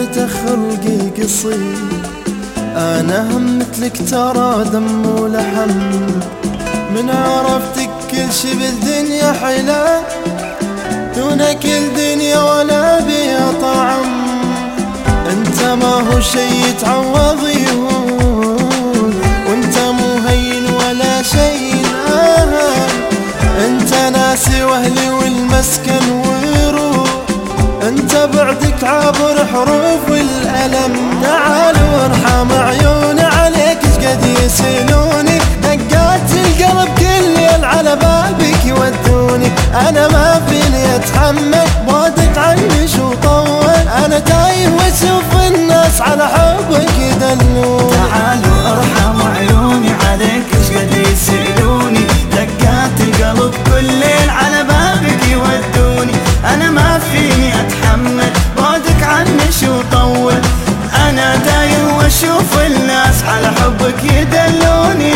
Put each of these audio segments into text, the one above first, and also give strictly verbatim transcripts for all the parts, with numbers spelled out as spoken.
انت خلقي قصير، انا هم مثلك ترى دم ولحم، من عرفتك كل شي بالدنيا حلا، دونك الدنيا ولا بيها طعم. انت ما هو شي يتعوض يهون، وانت مو هين ولا شي نهان، انت ناسي واهلي والمسكن وروح، انت بعدك عابر حروف الألم. تعال وارحم عيوني عليك شقد يسألوني، دقات القلب كل ليل على بابك يودوني، انا ما فيني اتحمل بعدك عني شو طول، انا تايه واشوف الناس على حبك يدلوني. تعال وارحم عيوني عليك شقد يسألوني، دقات القلب كل ليل على بابك يودوني، انا ما فيني اتحمل بعدك عني شو طول، انا تايه واشوف الناس على حبك يدلوني.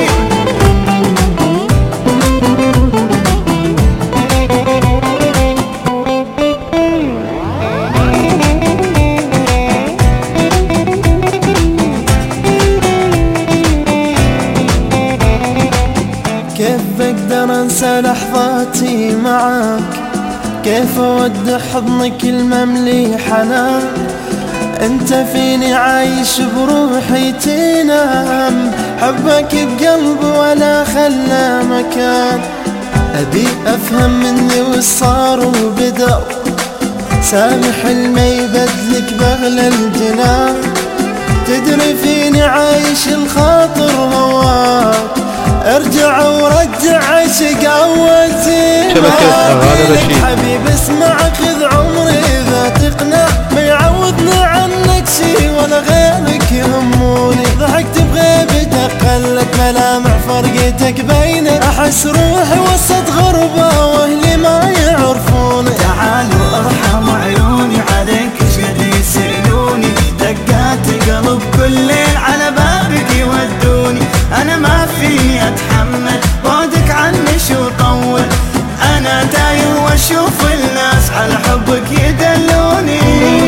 كيف بقدر انسى لحظاتي معاك، كيف اودع حضنك المملي حنان، انت فيني عايش بروحي تنام، حبك بقلبي ولا خلى مكان. ابي افهم مني وش صار وبدر، سامح المي يبدلك باغلى الجنان، تدري فيني عايش الخاطر هواك، ارجع ورجع عشق اول زمان. حبيب اسمع خذ عمري اذا تقنع، ما يعوضني عنك شي ولا غيرك يهموني، ضحكت بغيبتك خلت ملامح فرقتك بيني، احس روحي وسط غربة واهلي ما يعرفوني. تعال وارحم عيوني عليك شقد يسألوني، دقات القلب كل ليل على بابك يودوني، انا ما فيني اتحمل بعدك عني شو طول، انا تايه واشوف الناس على حبك يدلوني.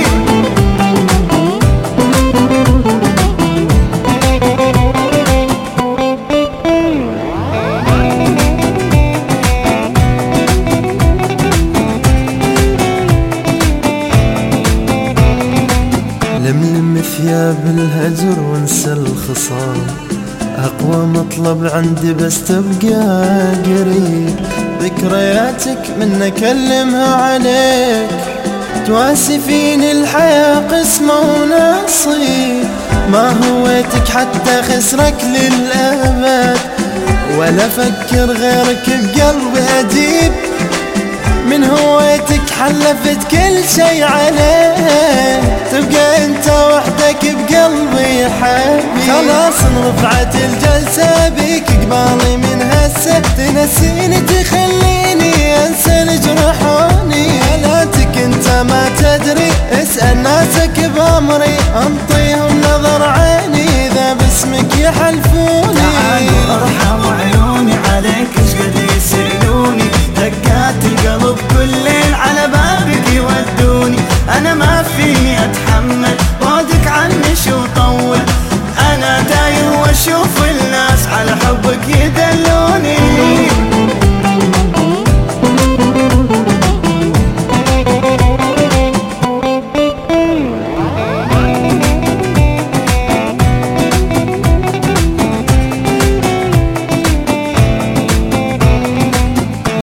لملم ثياب الهجر وانسى الخصام، اقوى مطلب عندي بس تبقى قريب، ذكرياتك من اكلمها عليك، تواسي فيني الحياة قسمة ونصيب، ما هويتك حتى خسرك للأبد، ولا فكر غيرك بقلبي أجيب، من هويتك حلفت كل شي عليه، تبقى انت وحدك بقلبي يا حبيبي. خلاص رفعت الجلسة بيك قبالي من هسه، تنسيني تخليني انسى الجرحوني، حالاتك انت ما تدري اسأل ناسك بامري، انطيهم نظر عيني اذا باسمك يحلفوني. تعال وارحم عيوني عليك شقد يسألوني، دقات القلب كل ليل على بابك يودوني، انا ما فيني اتحمل بعدك عني شو طول، انا تايه واشوف الناس على حبك